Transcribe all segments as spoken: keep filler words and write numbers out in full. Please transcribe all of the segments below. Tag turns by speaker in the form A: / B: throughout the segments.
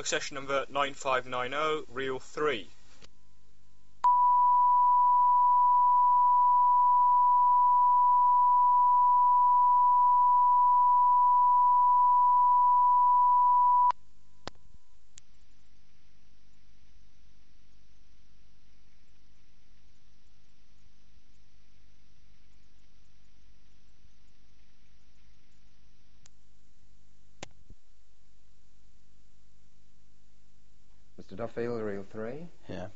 A: log session number nine five nine zero, reel three.
B: Mister Duffield, reel three.
C: Yeah.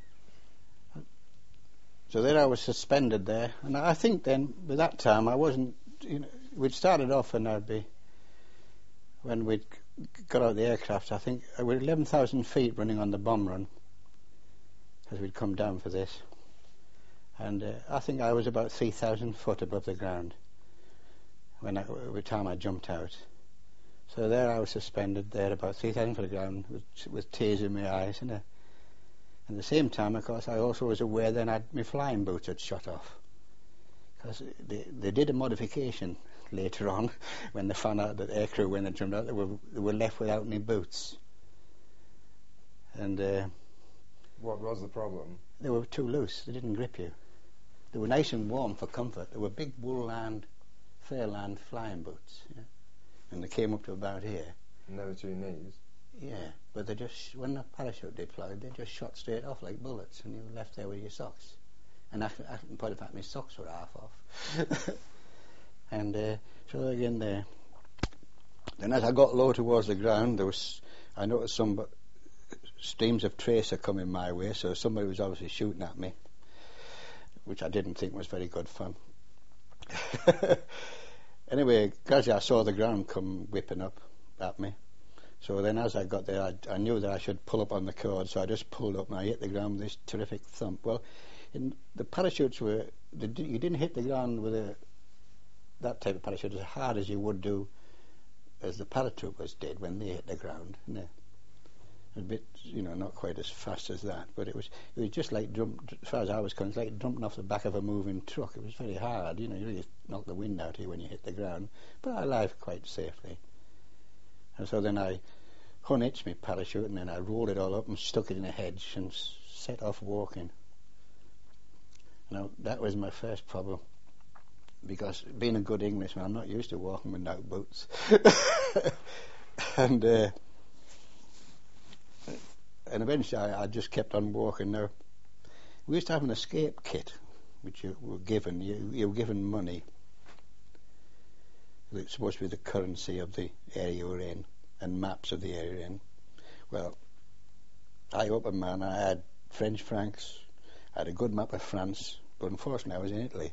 C: So there I was suspended there, and I think then, by that time, I wasn't, you know, we'd started off and I'd be, when we'd got out of the aircraft, I think we were eleven thousand feet running on the bomb run, as we'd come down for this. And uh, I think I was about three thousand foot above the ground when I, by the time I jumped out. So there I was suspended there about three thousand foot of ground with, with tears in my eyes. And uh, at the same time, of course, I also was aware then I'd, my flying boots had shot off. Because they, they did a modification later on when they found out that the aircrew, when they jumped out, they were, they were left without any boots. And uh,
B: what was the problem?
C: They were too loose. They didn't grip you. They were nice and warm for comfort. They were big wool-lined, fair-lined flying boots. Yeah. And they came up to about here.
B: And they were to your knees?
C: Yeah, but they just, when the parachute deployed, they just shot straight off like bullets, and you were left there with your socks. And I, I, in point of fact, my socks were half off. And uh, so again there. Then as I got low towards the ground, there was, I noticed some streams of tracer coming my way, so somebody was obviously shooting at me, which I didn't think was very good fun. Anyway, gradually I saw the ground come whipping up at me. So then as I got there, I, I knew that I should pull up on the cord, so I just pulled up and I hit the ground with this terrific thump. Well, in the parachutes were, the, you didn't hit the ground with a, that type of parachute as hard as you would do as the paratroopers did when they hit the ground. No. A bit, you know, not quite as fast as that, but it was it was just like, jump, as far as I was concerned, like jumping off the back of a moving truck. It was very hard, you know, you really knock the wind out of you when you hit the ground, but I arrived quite safely. And so then I unhitched my parachute and then I rolled it all up and stuck it in a hedge and s- set off walking. Now, that was my first problem, because being a good Englishman, I'm not used to walking without boots. and uh, and eventually I, I just kept on walking. Now, we used to have an escape kit, which you were given. You, you were given money. It's supposed to be the currency of the area you were in, and maps of the area you're in. Well, I opened mine. I had French francs. I had a good map of France, but unfortunately I was in Italy,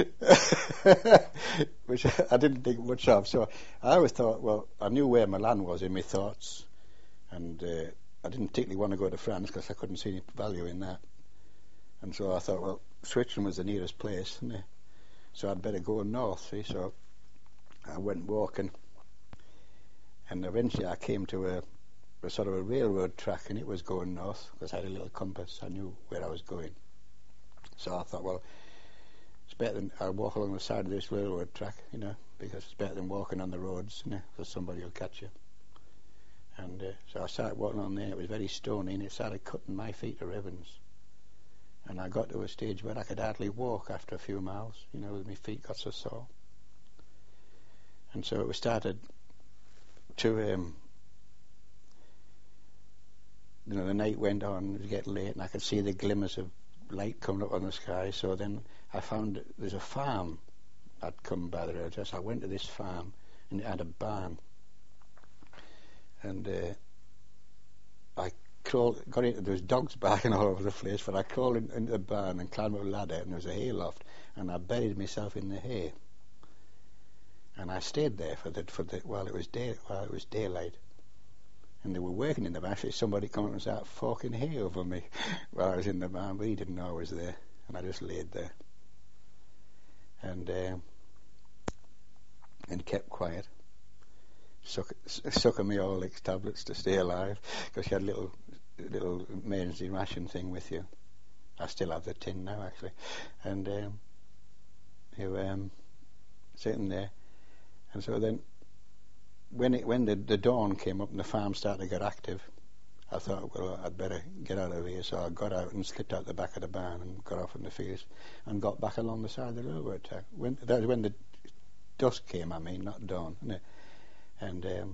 C: which I didn't think much of. So I always thought, well, I knew where Milan was in my thoughts, and uh, I didn't particularly want to go to France because I couldn't see any value in that. And so I thought, well, Switzerland was the nearest place, isn't it? So I'd better go north, see. So I went walking, and eventually I came to a, a sort of a railroad track, and it was going north because I had a little compass. I knew where I was going. So I thought, well, it's better than I'll walk along the side of this railroad track, you know, because it's better than walking on the roads, you know, because somebody will catch you. And uh, so I started walking on there. It was very stony, and it started cutting my feet to ribbons. And I got to a stage where I could hardly walk after a few miles, you know, my feet got so sore. And so it started to, um, you know, the night went on, it was getting late, and I could see the glimmers of light coming up on the sky. So then I found there's a farm I'd come by the road. So I went to this farm, and it had a barn. And uh, I crawled, got into, there was dogs barking all over the place, but I crawled in, into the barn and climbed up a ladder, and there was a hay loft, and I buried myself in the hay. And I stayed there for the, for the, while it was day, while it was daylight. And they were working in the barn. Actually, somebody came and started forking hay over me while I was in the barn, but he didn't know I was there, and I just laid there. And uh, and kept quiet. Suck, sucking me Horlicks tablets to stay alive, because you had a little, little emergency ration thing with you. I still have the tin now, actually. And um, you um, sitting there, and so then when it when the, the dawn came up and the farm started to get active, I thought, well, I'd better get out of here. So I got out and slipped out the back of the barn and got off in the fields and got back along the side of the railroad track. When, that was when the dusk came at me, not dawn. Innit? And, um,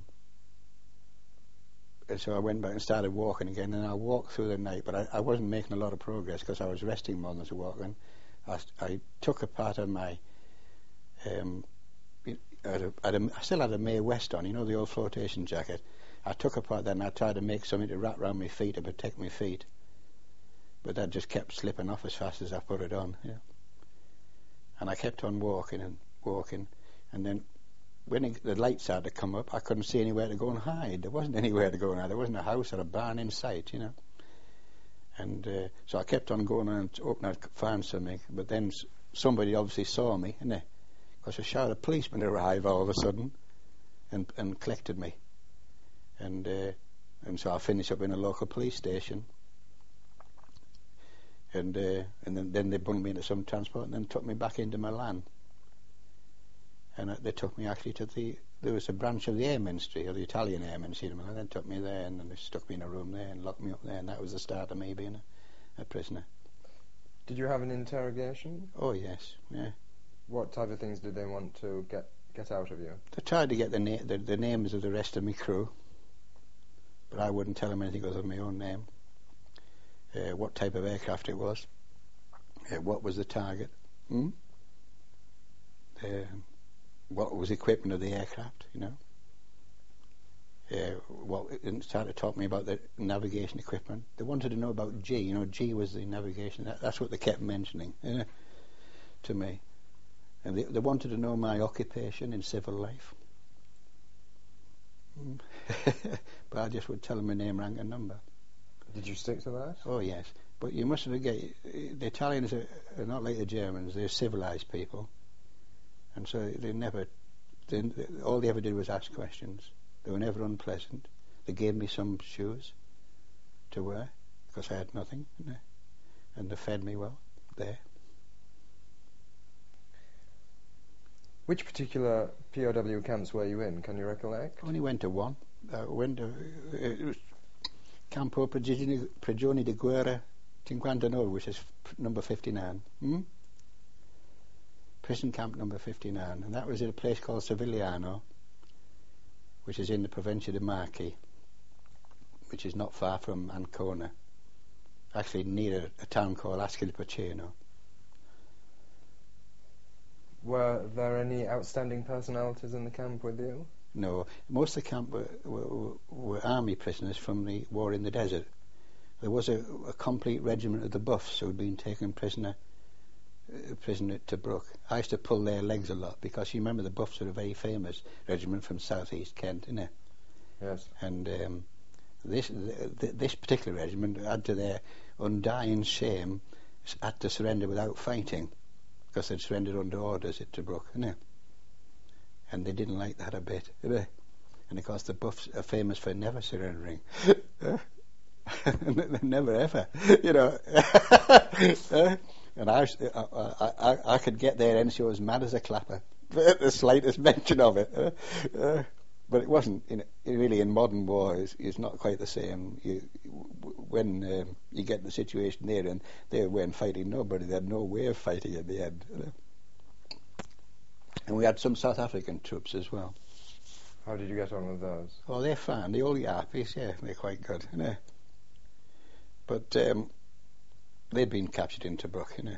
C: and so I went back and started walking again, and I walked through the night, but I, I wasn't making a lot of progress because I was resting more than I was walking. I, I took a part of my... Um, I, had a, I, had a, I still had a Mae West on, you know, the old flotation jacket. I took apart that and I tried to make something to wrap around my feet to protect my feet. But that just kept slipping off as fast as I put it on. Yeah. And I kept on walking and walking. And then when it, the light started to come up, I couldn't see anywhere to go and hide. There wasn't anywhere to go and hide. There wasn't a house or a barn in sight, you know. And uh, so I kept on going and hoping I'd find something. But then somebody obviously saw me, innit? Because a shout of policemen arrived all of a sudden and, and collected me. And uh, and so I finished up in a local police station, and uh, and then, then they brought me into some transport and then took me back into Milan. And uh, they took me actually to the there was a branch of the Air Ministry, or the Italian Air Ministry in Milan. They took me there and then they stuck me in a room there and locked me up there, and that was the start of me being a, a prisoner.
B: Did you have an interrogation?
C: Oh yes, yeah.
B: What type of things did they want to get get out of you?
C: They tried to get the na- the, the names of the rest of my crew. But I wouldn't tell them anything other than my own name. Uh, what type of aircraft it was. Uh, what was the target. Hmm? Uh, what was the equipment of the aircraft, you know. Uh, what, and started to talk to me about the navigation equipment. They wanted to know about G. You know, G was the navigation. That, that's what they kept mentioning, you know, to me. And they, they wanted to know my occupation in civil life. But I just would tell them my name, rank and number.
B: Did you stick to that?
C: Oh yes, but you mustn't forget, the Italians are, are not like the Germans. They're civilized people, and so they never they, all they ever did was ask questions. They were never unpleasant. They gave me some shoes to wear because I had nothing, and they fed me well there.
B: Which particular P O W camps were you in? Can you recollect?
C: I only went to one. I went to it was Campo Prigioni, Prigioni di Guerra fifty-nine, which is f- number fifty-nine. Hmm? Prison camp number fifty-nine. And that was in a place called Savigliano, which is in the Provincia di Marche, which is not far from Ancona. Actually near a, a town called Ascoli
B: Were there any outstanding personalities in the camp with you?
C: No, most of the camp were, were, were army prisoners from the war in the desert. There was a, a complete regiment of the Buffs who had been taken prisoner uh, prisoner at Tobruk. I used to pull their legs a lot because you remember the Buffs were a very famous regiment from southeast Kent, innit?
B: Yes.
C: And um, this th- this particular regiment, add to their undying shame, had to surrender without fighting because they'd surrendered under orders at Tobruk, innit? And they didn't like that a bit, did they? And of course the Buffs are famous for never surrendering. Never ever, you know. And I, I, I, I could get there and she was mad as a clapper at the slightest mention of it. Uh, uh, but it wasn't, in, really in modern war, it's, it's not quite the same. You, when um, you get in the situation there and they weren't fighting nobody, they had no way of fighting at the end. You know? And we had some South African troops as well.
B: How did you get on with those?
C: Oh, they're fine. The old Yarpies, yeah, they're quite good, you know. But um, they'd been captured in Tobruk, you know.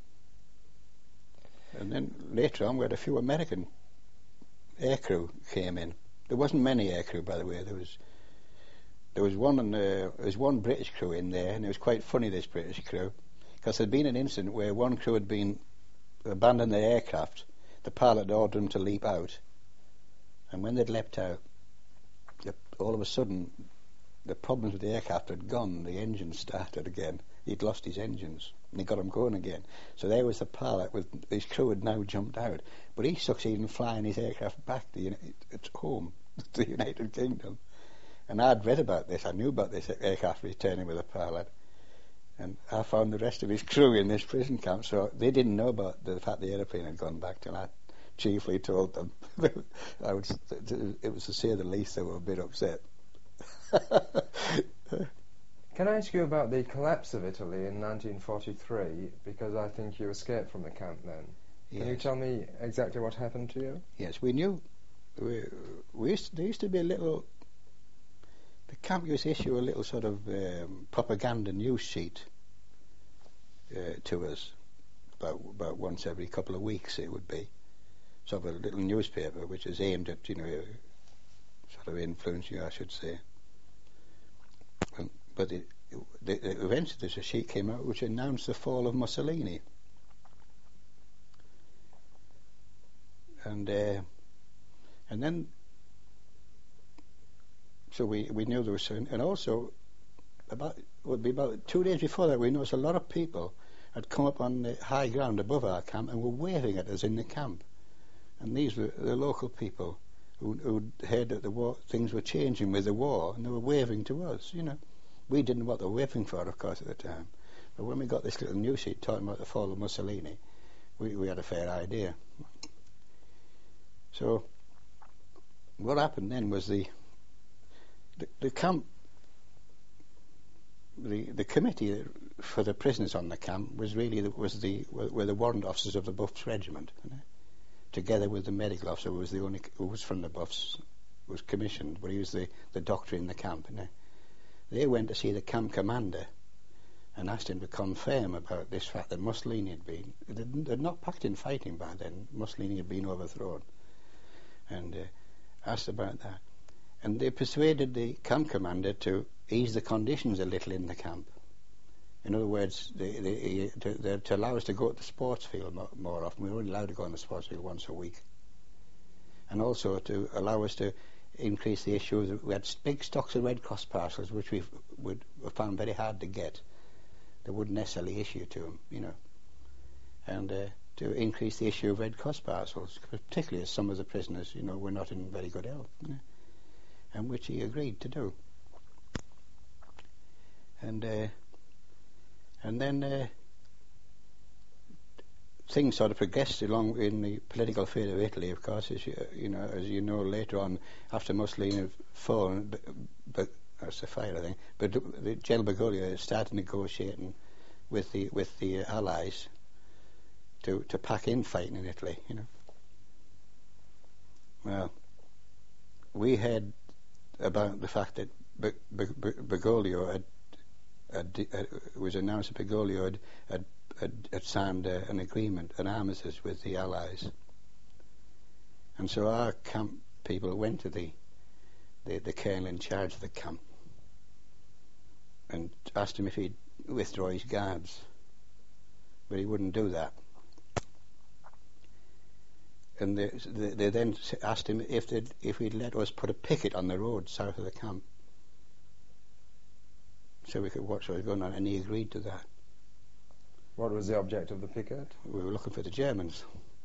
C: And then later on, we had a few American aircrew came in. There wasn't many aircrew, by the way. There was there was one uh, there was one British crew in there, and it was quite funny, this British crew, because there'd been an incident where one crew had been abandoned their aircraft. The pilot ordered them to leap out, and when they'd leapt out, all of a sudden, the problems with the aircraft had gone. The engines started again. He'd lost his engines, and he got them going again. So there was the pilot with his crew had now jumped out, but he succeeded in flying his aircraft back to Uni- its home, to the United Kingdom. And I'd read about this. I knew about this aircraft returning with a pilot, and I found the rest of his crew in this prison camp. So they didn't know about the fact the airplane had gone back till I chiefly told them. I would, it was to say the least, they were a bit upset.
B: Can I ask you about the collapse of Italy in nineteen forty-three? Because I think you escaped from the camp then. Can
C: Yes.
B: you tell me exactly what happened to you?
C: Yes, we knew. We, we used, there used to be a little. The camp used to issue a little sort of um, propaganda news sheet uh, to us, about about once every couple of weeks. It would be sort of a little newspaper which is aimed at, you know, sort of influencing, I should say. Um, but it, the, the, eventually, there's a sheet came out which announced the fall of Mussolini. And uh, and then, so we, we knew there was, and also about would be about two days before that, we noticed a lot of people had come up on the high ground above our camp and were waving at us in the camp. And these were the local people who who'd heard that the war, things were changing with the war, and they were waving to us. You know, we didn't know what they were waving for, of course, at the time. But when we got this little news sheet talking about the fall of Mussolini, we we had a fair idea. So what happened then was the the, the camp, the the committee for the prisoners on the camp was really the, was the were the warrant officers of the Buffs Regiment, you know, together with the medical officer who was the only who was from the Buffs, was commissioned, but he was the, the doctor in the camp. You know. They went to see the camp commander and asked him to confirm about this fact that Mussolini had been they'd, they'd not packed in fighting by then. Mussolini had been overthrown. And uh, asked about that. And they persuaded the camp commander to ease the conditions a little in the camp. In other words, they, they, to, they, to allow us to go to the sports field more, more often. We were only allowed to go on the sports field once a week. And also to allow us to increase the issue of, we had big stocks of Red Cross parcels, which we would found very hard to get. They wouldn't necessarily issue to them, you know. And uh, to increase the issue of Red Cross parcels, particularly as some of the prisoners, you know, were not in very good health, you know, and which he agreed to do. And uh, and then uh, things sort of progressed along in the political fate of Italy, of course, as you, you know, as you know later on, after Mussolini had fallen, but, but that's the fire, I think. But the General Bergoglio started negotiating with the with the Allies to to pack in fighting in Italy, you know. Well, we heard about the fact that B- B- B- Bergoglio had, had, had it was announced that Bergoglio had had, had, had signed uh, an agreement, an armistice with the Allies, and so our camp people went to the the, the colonel in charge of the camp and asked him if he'd withdraw his guards, but he wouldn't do that. And they, they, they then asked him if they'd, if he'd let us put a picket on the road south of the camp so we could watch what was going on, and he agreed to that.
B: What was the object of the picket?
C: We were looking for the Germans.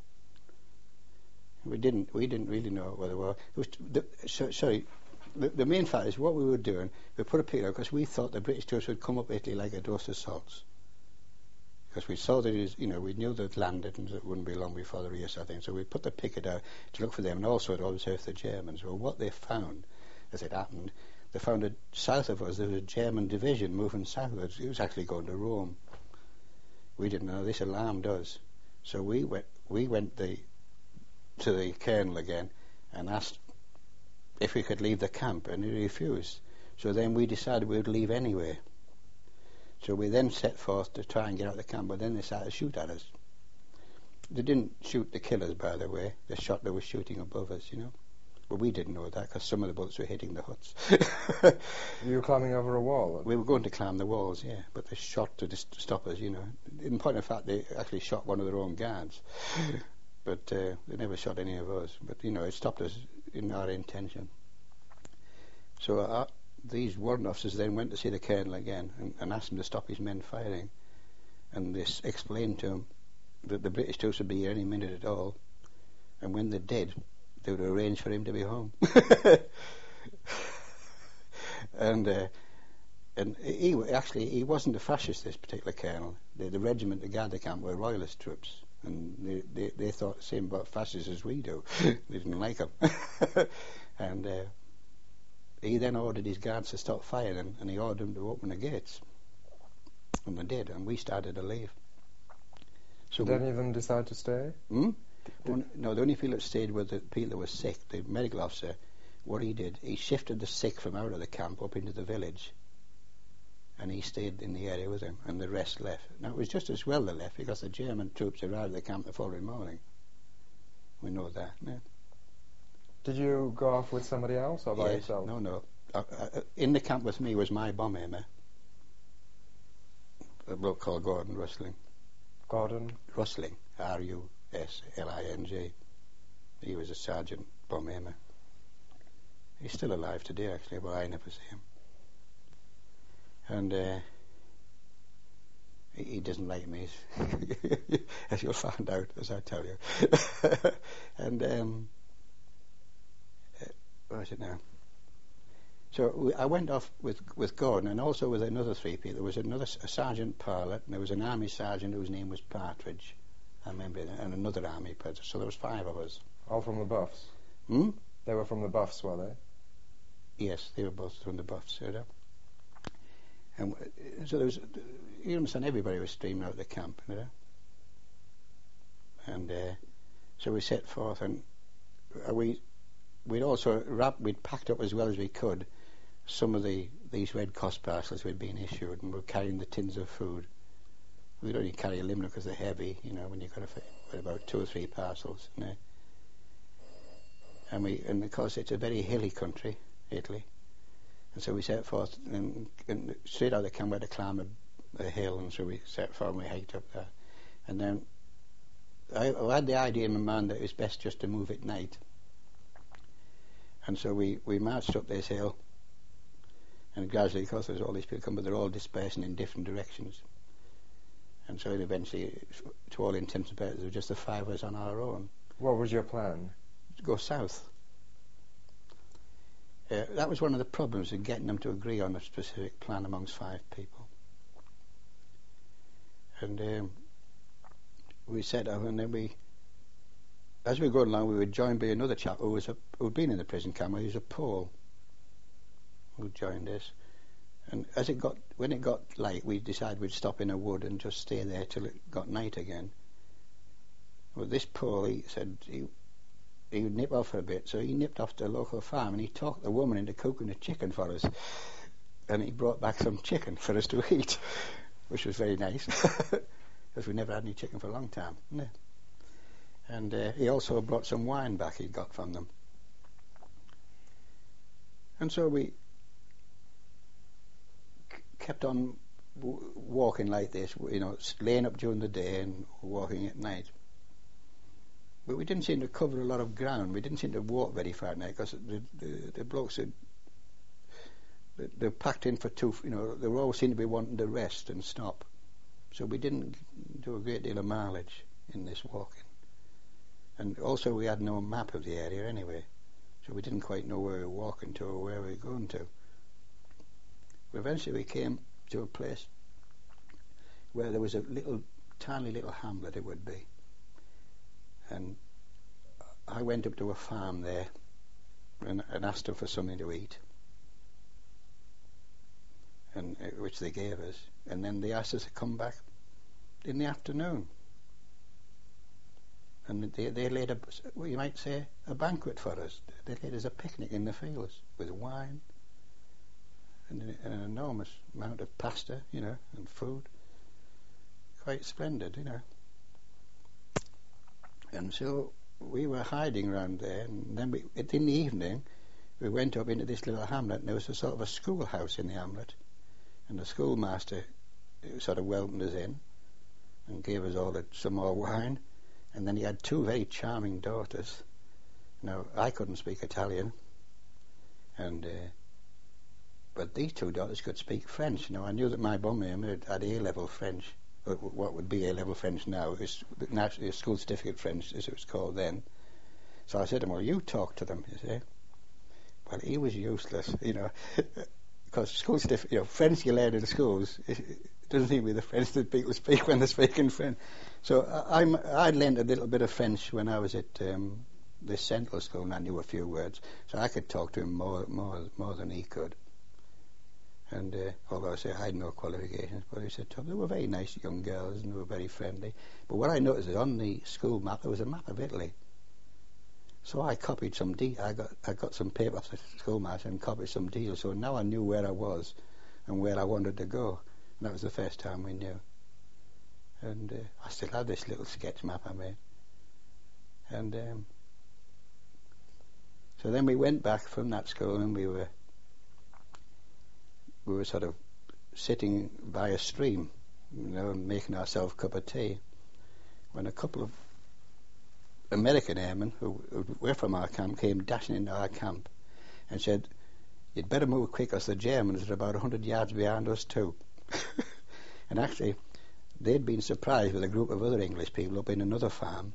C: We didn't we didn't really know where they were. It was the, so, sorry, the, the main fact is what we were doing, we put a picket out because we thought the British troops would come up Italy like a dose of salts. Because we saw that, it was, you know, we knew they'd landed and it wouldn't be long before the race, I think. So we put the picket out to look for them and also to observe the Germans. Well, what they found, as it happened, they found that south of us there was a German division moving southwards. It was actually going to Rome. We didn't know. This alarmed us. So we went, we went the, to the colonel again and asked if we could leave the camp, and he refused. So then we decided we would leave anyway. So we then set forth to try and get out of the camp, but then they started to shoot at us. They didn't shoot the killers, by the way. They shot, they were shooting above us, you know. But we didn't know that because some of the bullets were hitting the huts.
B: You were climbing over a wall?
C: We were going to climb the walls, yeah, but they shot to dis- stop us, you know. In point of fact, they actually shot one of their own guards. But uh, they never shot any of us. But, you know, it stopped us in our intention. So our, these warrant officers then went to see the colonel again and, and asked him to stop his men firing. And they s- explained to him that the British troops would be here any minute at all. And when they did, they would arrange for him to be home. and uh, and he actually he wasn't a fascist, this particular colonel. The, the regiment, the guard camp, were royalist troops, and they, they, they thought the same about fascists as we do. They didn't like them. and uh, he then ordered his guards to stop firing, and he ordered them to open the gates. And they did, and we started to leave. So
B: Did
C: we,
B: any of them decide to stay?
C: Hmm? One, no, the only people that stayed were the people that were sick. The medical officer, what he did, he shifted the sick from out of the camp up into the village, and he stayed in the area with him, and the rest left. Now, it was just as well they left, because the German troops arrived at the camp the following morning. We know that, yeah.
B: Did you go off with somebody else or by
C: Yes,
B: yourself?
C: no, no. Uh, uh, in the camp with me was my bomb aimer, a bloke called Gordon Rustling.
B: Gordon?
C: Rustling, R U S L I N G. He was a sergeant bomb aimer. He's still alive today, actually, but I never see him. And uh, he, he doesn't like me, as you'll find out, as I tell you. And um, uh, where is it now? So we, I went off with, with Gordon, and also with another three people. There was another a Sergeant Parlett, and there was an army sergeant whose name was Partridge, I remember, and another army person. So there was five of us.
B: All from the Buffs?
C: Hmm?
B: They were from the Buffs, were they?
C: Yes, they were both from the Buffs. You know? And so there was, you understand, everybody was streaming out of the camp, you know? And uh, so we set forth, and we we'd also wrapped, we'd packed up as well as we could some of the these Red Cross parcels we'd been issued, and we're carrying the tins of food. We'd only carry a limit because they're heavy, you know, when you've got to fit about two or three parcels. You know? And we, and because it's a very hilly country, Italy, and so we set forth, and, and straight out of the camp we had to climb a, a hill, and so we set forth and we hiked up there. And then I, I had the idea in my mind that it was best just to move at night. And so we, we marched up this hill, and gradually, of course, there's all these people come, but they're all dispersing in different directions. And so eventually, to all intents and purposes, there were just the five of us on our own.
B: What was your plan?
C: To go south. Uh, that was one of the problems in getting them to agree on a specific plan amongst five people. And um, we set out, and then we, as we were going along, we were joined by another chap who was a, who'd been in the prison camp. He was a Pole who joined us. And as it got, when it got light, we decided we'd stop in a wood and just stay there till it got night again. Well, this Pole, he said he, he would nip off for a bit, so he nipped off to a local farm and he talked the woman into cooking a chicken for us. And he brought back some chicken for us to eat, which was very nice, because we never had any chicken for a long time. No. And uh, he also brought some wine back he'd got from them. And so we c- kept on w- walking like this, you know, laying up during the day and walking at night. But we didn't seem to cover a lot of ground. We didn't seem to walk very far at night, because the, the, the blokes had, they, they packed in for two, you know, they all seemed to be wanting to rest and stop. So we didn't do a great deal of mileage in this walking. And also we had no map of the area anyway, so we didn't quite know where we were walking to or where we were going to. But eventually we came to a place where there was a little, tiny little hamlet, it would be. And I went up to a farm there and, and asked them for something to eat, and uh, which they gave us. And then they asked us to come back in the afternoon. And they, they laid a, well, you might say, a banquet for us. They laid us a picnic in the fields with wine and an enormous amount of pasta, you know, and food. Quite splendid, you know. And so we were hiding around there, and then we, in the evening, we went up into this little hamlet, and there was a sort of a schoolhouse in the hamlet, and the schoolmaster sort of welcomed us in and gave us all a, some more wine. And then he had two very charming daughters. Now, I couldn't speak Italian, and uh, but these two daughters could speak French. Now, I knew that my bomb aimer had A-level French, or what would be A-level French now, is national school certificate French, as it was called then. So I said to him, well, you talk to them, you see. Well, he was useless, you know, because school certificate, you know, French you learn in the schools, it, it doesn't seem to be the French that people speak when they're speaking French. So I, I'm, I learned a little bit of French when I was at um, this Central School, and I knew a few words, so I could talk to him more more more than he could. And uh, although I say I had no qualifications, but he said to them, they were very nice young girls and they were very friendly. But what I noticed is on the school map there was a map of Italy. So I copied some de- I got I got some paper off the schoolmaster and copied some deals. So now I knew where I was and where I wanted to go. And that was the first time we knew. And uh, I still have this little sketch map I made. And um, so then we went back from that school, and we were we were sort of sitting by a stream, you know, and making ourselves a cup of tea, when a couple of American airmen who, who were from our camp came dashing into our camp and said, "You'd better move quick, because the Germans are about a hundred yards behind us too." And actually, they'd been surprised with a group of other English people up in another farm,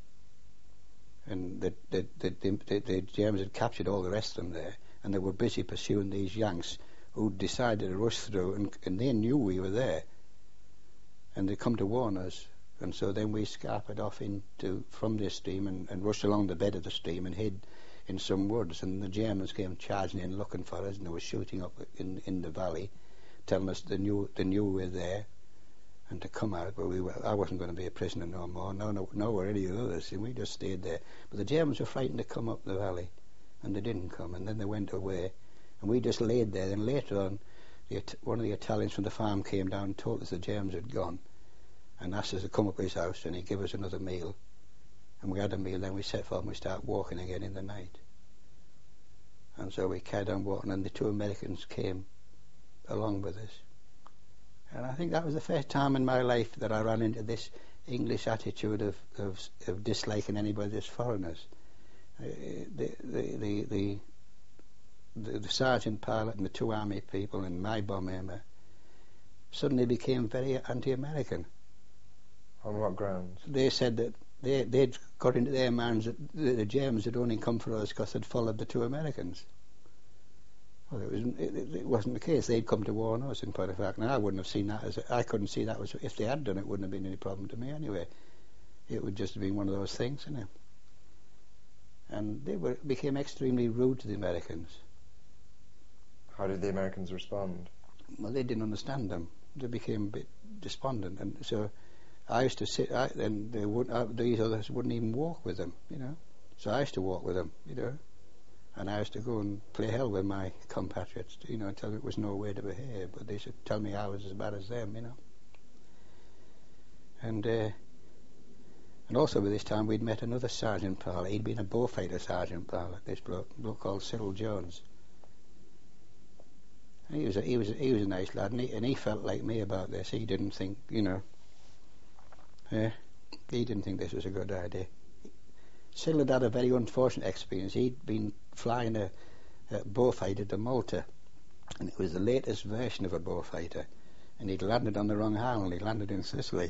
C: and the, the, the, the, the Germans had captured all the rest of them there, and they were busy pursuing these Yanks who decided to rush through, and, and they knew we were there, and they come to warn us. And so then we scarpered off into from this stream and, and rushed along the bed of the stream and hid in some woods, and the Germans came charging in looking for us, and they were shooting up in, in the valley, telling us they knew they knew we were there and to come out, but we were, I wasn't going to be a prisoner no more, no, no, no were any of the others, and we just stayed there. But the Germans were frightened to come up the valley, and they didn't come, and then they went away, and we just laid there. Then later on, the, one of the Italians from the farm came down and told us the Germans had gone, and asked us to come up to his house, and he gave us another meal, and we had a meal. Then we set forth and we started walking again in the night, and so we carried on walking, and the two Americans came along with us. And I think that was the first time in my life that I ran into this English attitude of, of, of disliking anybody as foreigners. Uh, the, the, the, the, the, the sergeant pilot and the two army people and my bomb aimer suddenly became very anti-American.
B: On what grounds?
C: They said that they, they'd got into their minds that the, the Germans had only come for us because they'd followed the two Americans. Well, it, was, it, it wasn't the case. They'd come to warn us, in point of fact. Now, I wouldn't have seen that as a, I couldn't see that as, if they had done it, wouldn't have been any problem to me anyway. It would just have been one of those things, you know. And they were became extremely rude to the Americans.
B: How did the Americans respond?
C: Well, they didn't understand them. They became a bit despondent, and so I used to sit. I, and they wouldn't. Uh, these others wouldn't even walk with them, you know. So I used to walk with them, you know. And I used to go and play hell with my compatriots, you know, until it was no way to behave. But they should tell me I was as bad as them, you know. And uh, and also by this time we'd met another sergeant pilot. He'd been a bullfighter sergeant pilot, this bloke, bloke called Cyril Jones. And he was a, he was a, he was a nice lad, and he, and he felt like me about this. He didn't think, you know, uh, he didn't think this was a good idea. Cyril had had a very unfortunate experience. He'd been flying a, a bullfighter to Malta, and it was the latest version of a bullfighter, and he'd landed on the wrong island. He landed in Sicily.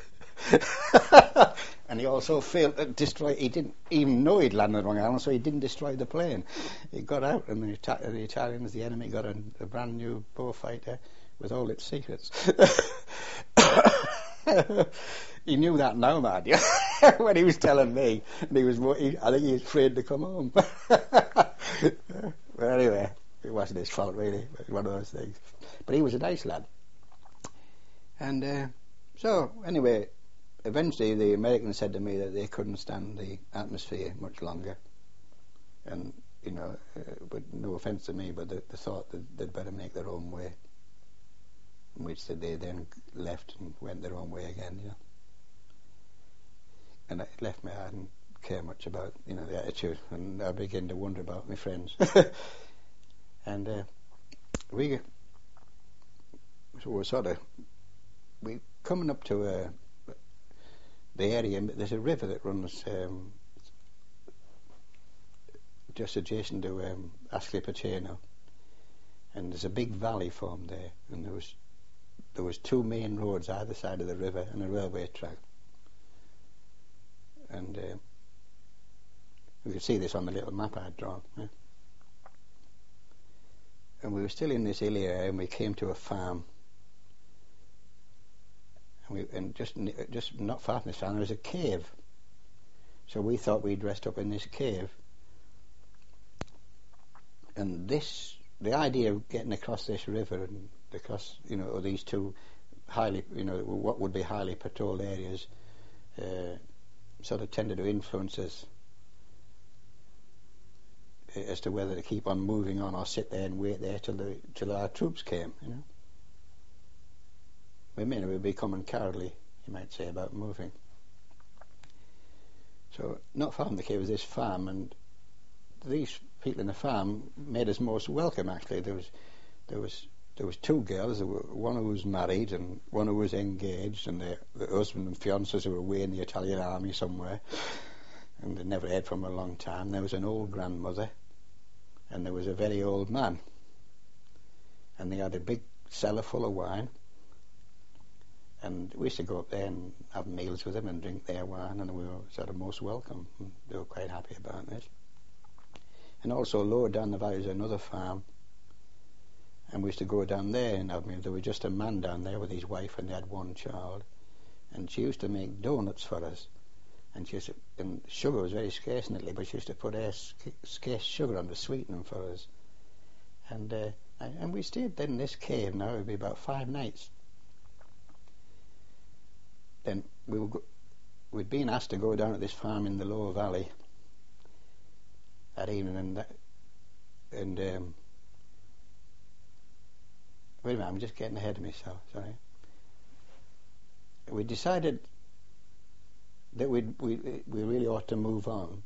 C: And he also failed to destroy. He didn't even know he'd landed on the wrong island, so he didn't destroy the plane. He got out, and the, Ita- the Italians, the enemy, got a, a brand new bullfighter with all its secrets. He knew that now, man. When he was telling me, and he was, he, I think he was afraid to come home. But anyway, it wasn't his fault really. It was one of those things. But he was a nice lad. And uh, so anyway, eventually the Americans said to me that they couldn't stand the atmosphere much longer, and you know, uh, but no offence to me, but they, they thought that they'd better make their own way. Which they then left and went their own way again, you know. And it left me, I didn't care much about, you know, the attitude, and I began to wonder about my friends. And uh, we so we're sort of, we coming up to uh, the area, there's a river that runs um, just adjacent to um, Ascoli Piceno, and there's a big valley formed there, and there was There was two main roads either side of the river and a railway track. And uh, you can see this on the little map I'd drawn. Yeah? And we were still in this hilly area, and we came to a farm. And, we, and just just not far from this farm there was a cave. So we thought we'd rest up in this cave and this, the idea of getting across this river and across, you know, these two highly, you know, what would be highly patrolled areas, uh, sort of tended to influence us as to whether to keep on moving on or sit there and wait there till the till our troops came, you know. We may be becoming cowardly, you might say, about moving. So not far from the cave was this farm, and these people in the farm made us most welcome. Actually, there was there was there was two girls, one who was married and one who was engaged, and the, the husband and fiancés who were away in the Italian army somewhere, and they never heard from her a long time. There was an old grandmother, and there was a very old man, and they had a big cellar full of wine. And we used to go up there and have meals with them and drink their wine, and we were sort of most welcome. And they were quite happy about this. And also lower down the valley was another farm, and we used to go down there and have meals. There was just a man down there with his wife, and they had one child, and she used to make donuts for us. And she used to, and sugar was very scarce in Italy, but she used to put her scarce sugar on to sweeten them for us. And uh, and we stayed then in this cave. Now it would be about five nights. Then we were go- we'd been asked to go down to this farm in the lower valley that evening, and that, and um, wait a minute, I'm just getting ahead of myself. Sorry. We decided that we we we really ought to move on,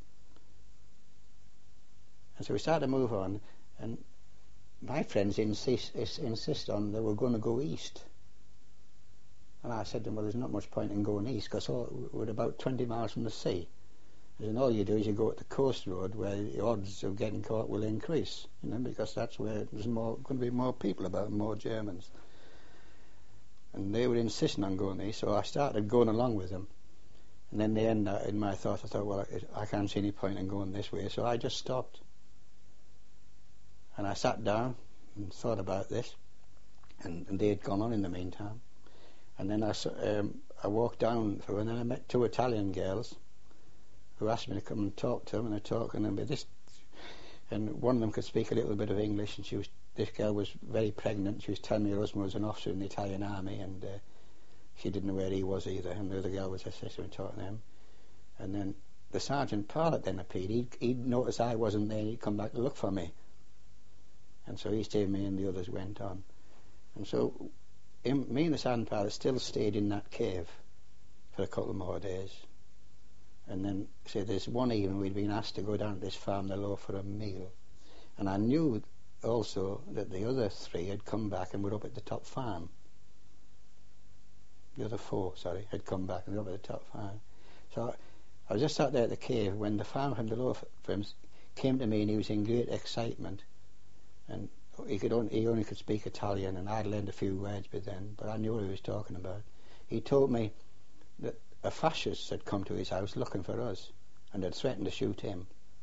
C: and so we started to move on. And my friends insist insist on they were going to go east. And I said to them, well, there's not much point in going east, because we're about twenty miles from the sea. And all you do is you go at the coast road, where the odds of getting caught will increase, you know, because that's where there's more going to be more people about, more Germans. And they were insisting on going east, so I started going along with them. And then the end, uh, in my thoughts, I thought, well, I, I can't see any point in going this way, so I just stopped. And I sat down and thought about this, and, and they had gone on in the meantime. And then I, um, I walked down through, and then I met two Italian girls who asked me to come and talk to them, and I talked, and then this, and one of them could speak a little bit of English, and she was, this girl was very pregnant. She was telling me her husband was an officer in the Italian army, and uh, she didn't know where he was either. And the other girl was her sister, and talking to him. And then the sergeant pilot then appeared. He'd, he'd noticed I wasn't there, and he'd come back to look for me. And so he stayed with me, and the others went on. And so him, me and the sergeant pilot still stayed in that cave for a couple more days. And then, say, there's one evening we'd been asked to go down to this farm, the Low, for a meal. And I knew also that the other three had come back and were up at the top farm. The other four, sorry, had come back and were up at the top farm. So I was just sat there at the cave when the farmer from the Low firms came to me, and he was in great excitement. And he could only, he only could speak Italian, and I'd learned a few words by then, but I knew what he was talking about. He told me that a fascist had come to his house looking for us, and had threatened to shoot him.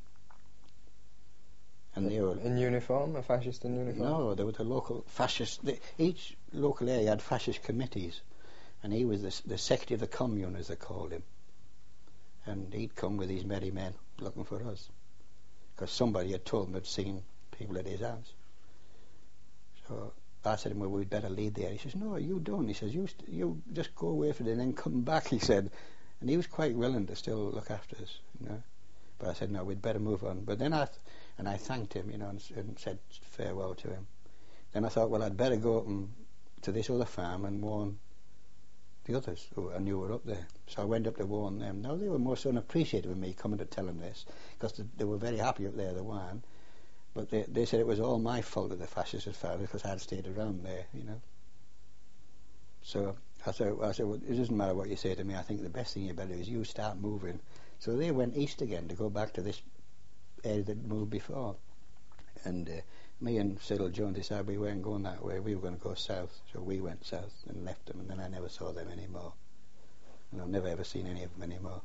C: And they were
B: in uniform, a fascist in uniform?
C: No, they were the local fascist. They, each local area had fascist committees, and he was the, the secretary of the commune, as they called him. And he'd come with his merry men looking for us, because somebody had told him they'd seen people at his house. So I said to him, well, we'd better leave there. He says, no, you don't. He says, you st- you just go away for it and then come back, he said. And he was quite willing to still look after us, you know. But I said, no, we'd better move on. But then I, th- and I thanked him, you know, and, and said farewell to him. Then I thought, well, I'd better go up and, to this other farm and warn the others who I knew were up there. So I went up to warn them. Now, they were most unappreciative of me coming to tell them this, because they, they were very happy up there, the one. But they, they said it was all my fault that the fascists had found it, because I had stayed around there, you know. So I said, I said, well, it doesn't matter what you say to me. I think the best thing you better do is you start moving. So they went east again to go back to this area that moved before. And uh, me and Cyril Jones decided we weren't going that way. We were going to go south. So we went south and left them, and then I never saw them anymore. And I've never ever seen any of them anymore.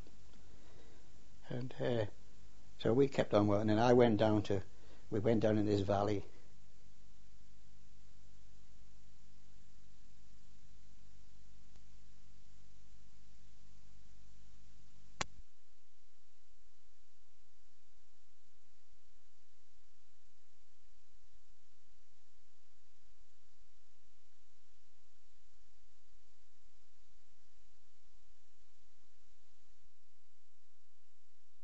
C: And uh, so we kept on working, and I went down to, we went down in this valley